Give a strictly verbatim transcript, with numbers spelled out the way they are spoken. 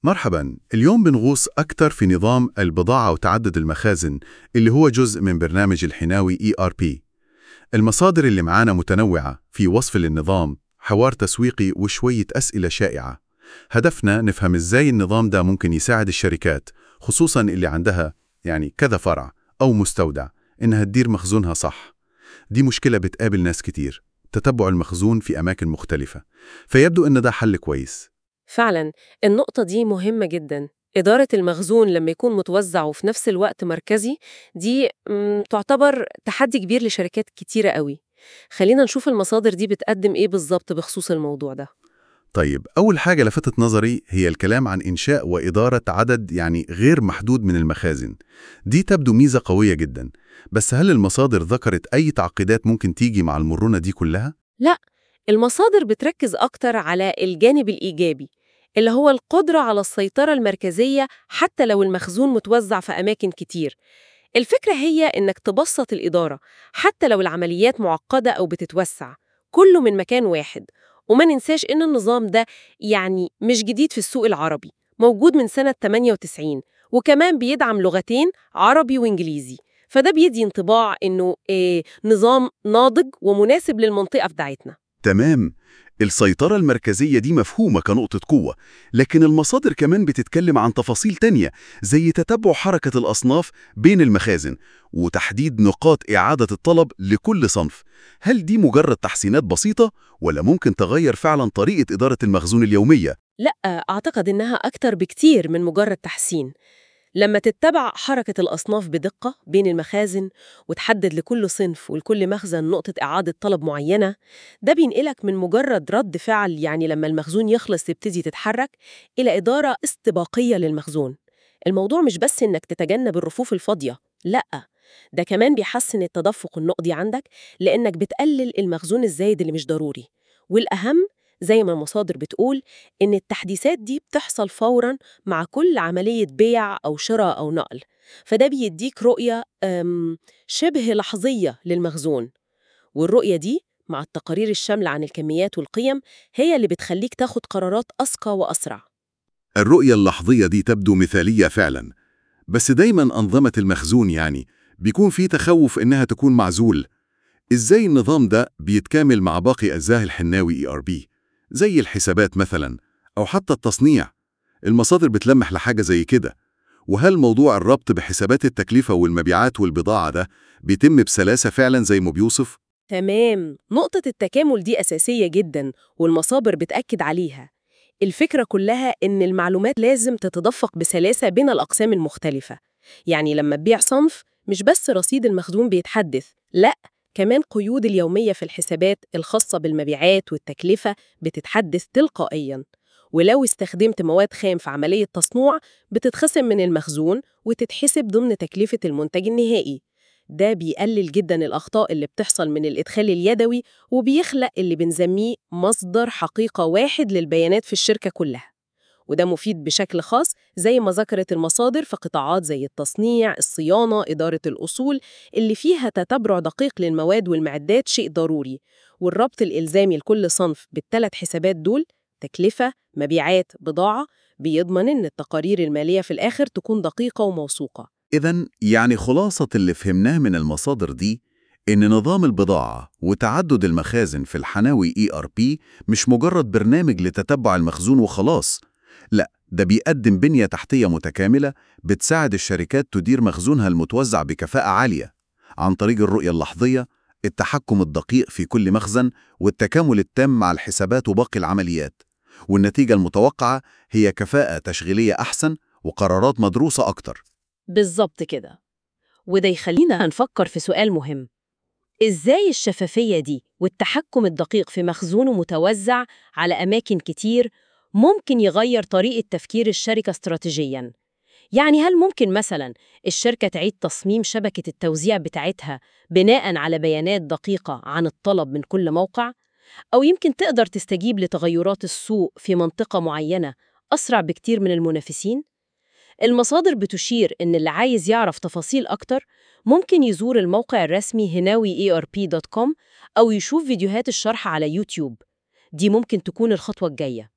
مرحبا، اليوم بنغوص أكثر في نظام البضاعة وتعدد المخازن اللي هو جزء من برنامج الحناوي إي آر بي. المصادر اللي معانا متنوعة في وصف للنظام، حوار تسويقي وشوية أسئلة شائعة. هدفنا نفهم إزاي النظام ده ممكن يساعد الشركات، خصوصا اللي عندها يعني كذا فرع أو مستودع، إنها تدير مخزونها صح. دي مشكلة بتقابل ناس كتير، تتبع المخزون في أماكن مختلفة، فيبدو إن ده حل كويس. فعلا النقطة دي مهمة جدا. إدارة المخزون لما يكون متوزع وفي نفس الوقت مركزي دي مم، تعتبر تحدي كبير لشركات كتيرة قوي. خلينا نشوف المصادر دي بتقدم إيه بالظبط بخصوص الموضوع ده. طيب، أول حاجة لفتت نظري هي الكلام عن إنشاء وإدارة عدد يعني غير محدود من المخازن. دي تبدو ميزة قوية جدا، بس هل المصادر ذكرت أي تعقيدات ممكن تيجي مع المرونة دي كلها؟ لا، المصادر بتركز أكتر على الجانب الإيجابي، اللي هو القدرة على السيطرة المركزية حتى لو المخزون متوزع في أماكن كتير. الفكرة هي إنك تبسط الإدارة حتى لو العمليات معقدة أو بتتوسع، كله من مكان واحد. وما ننساش إن النظام ده يعني مش جديد في السوق العربي، موجود من سنة ثمانية وتسعين، وكمان بيدعم لغتين عربي وإنجليزي. فده بيدي انطباع إنه إيه نظام ناضج ومناسب للمنطقة بتاعتنا. تمام. السيطرة المركزية دي مفهومة كنقطة قوة، لكن المصادر كمان بتتكلم عن تفاصيل تانية زي تتبع حركة الأصناف بين المخازن وتحديد نقاط إعادة الطلب لكل صنف. هل دي مجرد تحسينات بسيطة ولا ممكن تغير فعلا طريقة إدارة المخزون اليومية؟ لأ، أعتقد إنها أكتر بكتير من مجرد تحسين. لما تتبع حركة الأصناف بدقة بين المخازن وتحدد لكل صنف ولكل مخزن نقطة إعادة طلب معينة، ده بينقلك من مجرد رد فعل، يعني لما المخزون يخلص تبتدي تتحرك، إلى إدارة استباقية للمخزون. الموضوع مش بس إنك تتجنب الرفوف الفاضية، لأ، ده كمان بيحسن التدفق النقدي عندك، لأنك بتقلل المخزون الزايد اللي مش ضروري. والأهم، زي ما المصادر بتقول، إن التحديثات دي بتحصل فوراً مع كل عملية بيع أو شراء أو نقل. فده بيديك رؤية أم، شبه لحظية للمخزون. والرؤية دي مع التقارير الشاملة عن الكميات والقيم هي اللي بتخليك تاخد قرارات أذكى وأسرع. الرؤية اللحظية دي تبدو مثالية فعلا، بس دايما أنظمة المخزون يعني بيكون في تخوف إنها تكون معزول. إزاي النظام ده بيتكامل مع باقي أجزاء الحناوي إي آر بي زي الحسابات مثلا أو حتى التصنيع؟ المصادر بتلمح لحاجة زي كده. وهل موضوع الربط بحسابات التكلفة والمبيعات والبضاعة ده بيتم بسلاسة فعلا زي ما بيوصف؟ تمام، نقطة التكامل دي أساسية جداً، والمصادر بتأكد عليها. الفكرة كلها إن المعلومات لازم تتدفق بسلاسة بين الأقسام المختلفة. يعني لما تبيع صنف، مش بس رصيد المخزون بيتحدث، لأ، كمان قيود اليومية في الحسابات الخاصة بالمبيعات والتكلفة بتتحدث تلقائياً. ولو استخدمت مواد خام في عملية تصنيع، بتتخصم من المخزون وتتحسب ضمن تكلفة المنتج النهائي. ده بيقلل جداً الأخطاء اللي بتحصل من الإدخال اليدوي، وبيخلق اللي بنسميه مصدر حقيقة واحد للبيانات في الشركة كلها. وده مفيد بشكل خاص زي ما ذكرت المصادر في قطاعات زي التصنيع، الصيانة، إدارة الأصول، اللي فيها تتبع دقيق للمواد والمعدات شيء ضروري. والربط الإلزامي لكل صنف بالثلاث حسابات دول، تكلفة، مبيعات، بضاعة، بيضمن إن التقارير المالية في الآخر تكون دقيقة وموثوقة. إذن يعني خلاصة اللي فهمناه من المصادر دي إن نظام البضاعة وتعدد المخازن في الحناوي إي آر بي مش مجرد برنامج لتتبع المخزون وخلاص. لا، ده بيقدم بنية تحتية متكاملة بتساعد الشركات تدير مخزونها المتوزع بكفاءة عالية عن طريق الرؤية اللحظية، التحكم الدقيق في كل مخزن، والتكامل التام مع الحسابات وباقي العمليات. والنتيجة المتوقعة هي كفاءة تشغيلية أحسن وقرارات مدروسة أكتر. بالظبط كده. وده يخلينا نفكر في سؤال مهم: إزاي الشفافية دي والتحكم الدقيق في مخزونه متوزع على أماكن كتير ممكن يغير طريقة تفكير الشركة استراتيجياً؟ يعني هل ممكن مثلاً الشركة تعيد تصميم شبكة التوزيع بتاعتها بناءً على بيانات دقيقة عن الطلب من كل موقع؟ أو يمكن تقدر تستجيب لتغيرات السوق في منطقة معينة أسرع بكتير من المنافسين؟ المصادر بتشير إن اللي عايز يعرف تفاصيل أكتر ممكن يزور الموقع الرسمي هناوي إي آر بي دوت كوم أو يشوف فيديوهات الشرح على يوتيوب. دي ممكن تكون الخطوة الجاية.